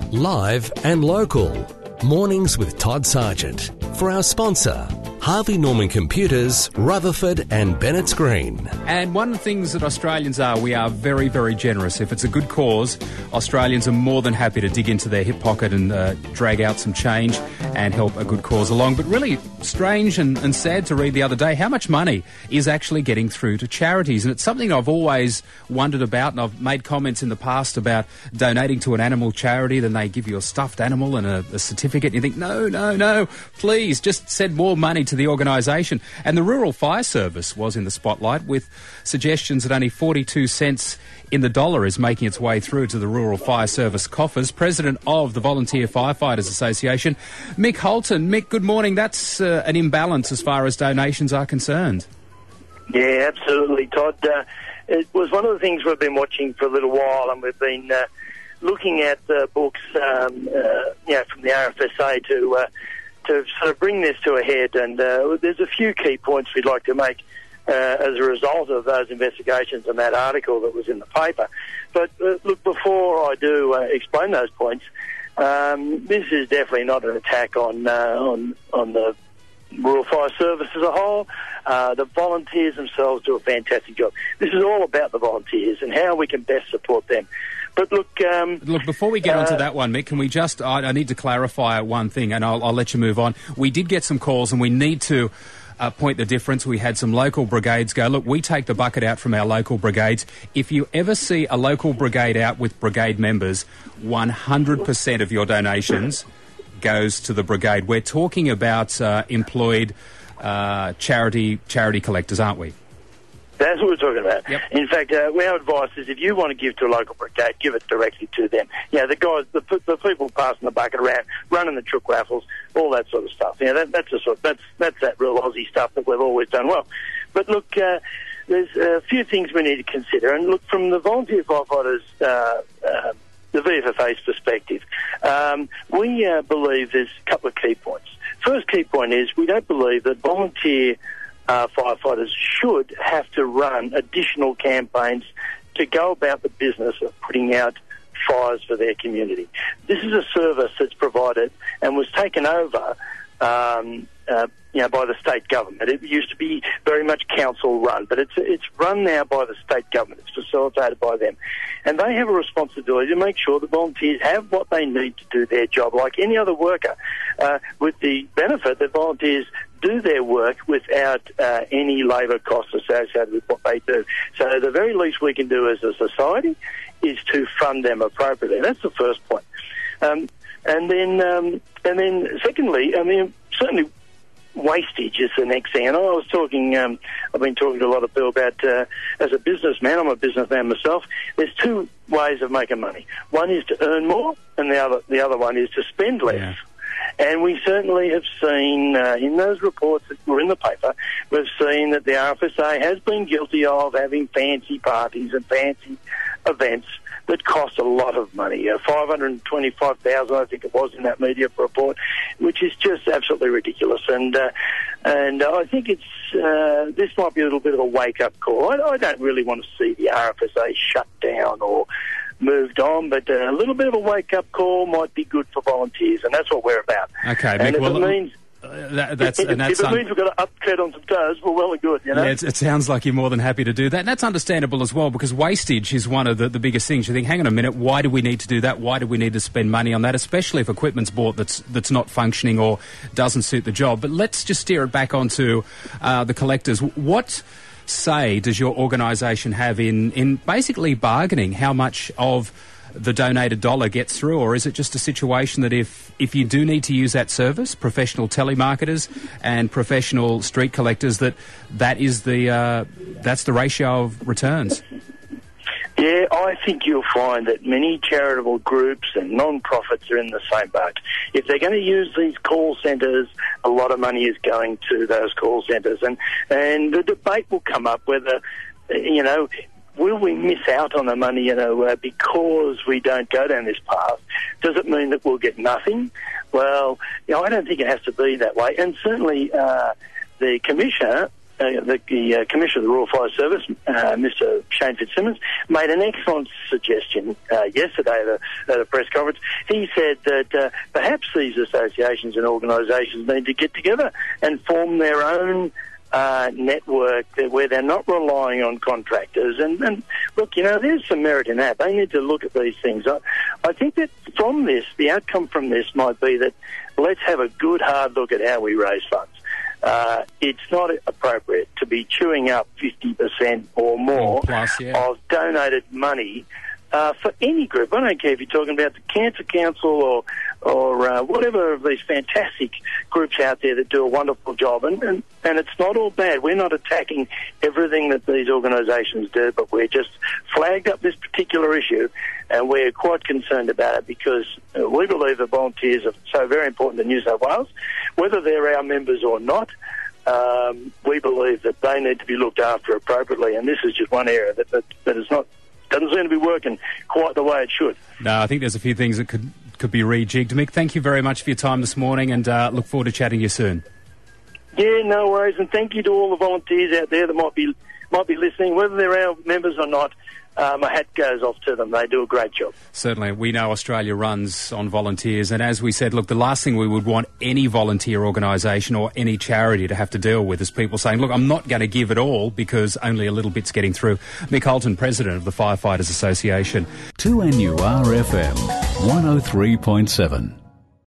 Live and local. Mornings with Todd Sargent. For our sponsor, Harvey Norman Computers, Rutherford and Bennett's Green. And one of the things that Australians are, we are very, very generous. If it's a good cause, Australians are more than happy to dig into their hip pocket and drag out some change and help a good cause along. But really strange and sad to read the other day how much money is actually getting through to charities. And it's something I've always wondered about, and I've made comments in the past about donating to an animal charity, then they give you a stuffed animal and a certificate. And you think, no, please, just send more money to the organisation. And the Rural Fire Service was in the spotlight with suggestions that only 42 cents in the dollar is making its way through to the Rural Fire Service coffers. President of the Volunteer Firefighters Association, Mick Holton. Mick, good morning. That's an imbalance as far as donations are concerned. Yeah, absolutely, Todd. It was one of the things we've been watching for a little while, and we've been looking at books from the RFSA to sort of bring this to a head. And there's a few key points we'd like to make as a result of those investigations and that article that was in the paper. But look, before I do explain those points, this is definitely not an attack on the Rural Fire Service as a whole. The volunteers themselves do a fantastic job. This is all about the volunteers and how we can best support them. But look, before we get onto that one, Mick, can we just, I need to clarify one thing, and I'll let you move on. We did get some calls, and we need to point the difference. We had some local brigades go, look, we take the bucket out from our local brigades. If you ever see a local brigade out with brigade members, 100% of your donations goes to the brigade. We're talking about employed charity collectors, aren't we? That's what we're talking about. Yep. In fact, our advice is if you want to give to a local brigade, give it directly to them. The guys, the people passing the bucket around, running the chook raffles, all that sort of stuff. That's that real Aussie stuff that we've always done well. But look, there's a few things we need to consider. And look, from the volunteer firefighters, the VFFA's perspective, we believe there's a couple of key points. First key point is we don't believe that volunteer firefighters should have to run additional campaigns to go about the business of putting out fires for their community. This is a service that's provided and was taken over by the state government. It used to be very much council run, but it's run now by the state government. It's facilitated by them. And they have a responsibility to make sure the volunteers have what they need to do their job like any other worker, with the benefit that volunteers do their work without any labour costs associated with what they do. So the very least we can do as a society is to fund them appropriately. That's the first point. And then secondly, certainly wastage is the next thing. And I've been talking to a lot of people about, as a businessman, I'm a businessman myself, there's two ways of making money. One is to earn more, and the other one is to spend less. Yeah. And we certainly have seen, in those reports that were in the paper, we've seen that the RFSA has been guilty of having fancy parties and fancy events that cost a lot of money. $525,000, I think it was, in that media report, which is just absolutely ridiculous. And I think this might be a little bit of a wake-up call. I don't really want to see the RFSA shut down or moved on, but a little bit of a wake-up call might be good for volunteers, and that's what we're about. Okay, and Mick, if it means... if it means we've got to tread on some toes, well and good, Yeah, it sounds like you're more than happy to do that. And that's understandable as well, because wastage is one of the biggest things. You think, hang on a minute, why do we need to do that? Why do we need to spend money on that, especially if equipment's bought that's not functioning or doesn't suit the job? But let's just steer it back onto the collectors. What say does your organisation have in basically bargaining how much of the donated dollar gets through, or is it just a situation that if you do need to use that service, professional telemarketers and professional street collectors, that's the ratio of returns? Yeah, I think you'll find that many charitable groups and non-profits are in the same boat. If they're going to use these call centres, a lot of money is going to those call centres. And the debate will come up whether, will we miss out on the money, because we don't go down this path? Does it mean that we'll get nothing? Well, I don't think it has to be that way. And certainly the Commissioner the Commissioner of the Royal Fire Service, Mr. Shane Fitzsimmons, made an excellent suggestion yesterday at a press conference. He said that perhaps these associations and organisations need to get together and form their own network where they're not relying on contractors. And look, there's some merit in that. They need to look at these things. I think that from this, the outcome from this might be that let's have a good hard look at how we raise funds. It's not appropriate to be chewing up 50% or more of donated money for any group. I don't care if you're talking about the Cancer Council or whatever of these fantastic groups out there that do a wonderful job. And it's not all bad. We're not attacking everything that these organisations do, but we're just flagged up this particular issue, and we're quite concerned about it because we believe that volunteers are so very important to New South Wales. Whether they're our members or not, we believe that they need to be looked after appropriately, and this is just one area that is not doesn't seem to be working quite the way it should. No, I think there's a few things that could be rejigged. Mick, thank you very much for your time this morning, and look forward to chatting to you soon. Yeah, no worries, and thank you to all the volunteers out there that might be listening, whether they're our members or not. My hat goes off to them. They do a great job. Certainly. We know Australia runs on volunteers, and as we said, look, the last thing we would want any volunteer organisation or any charity to have to deal with is people saying, look, I'm not going to give it all because only a little bit's getting through. Mick Holton, President of the Firefighters Association. 2NURFM 103.7.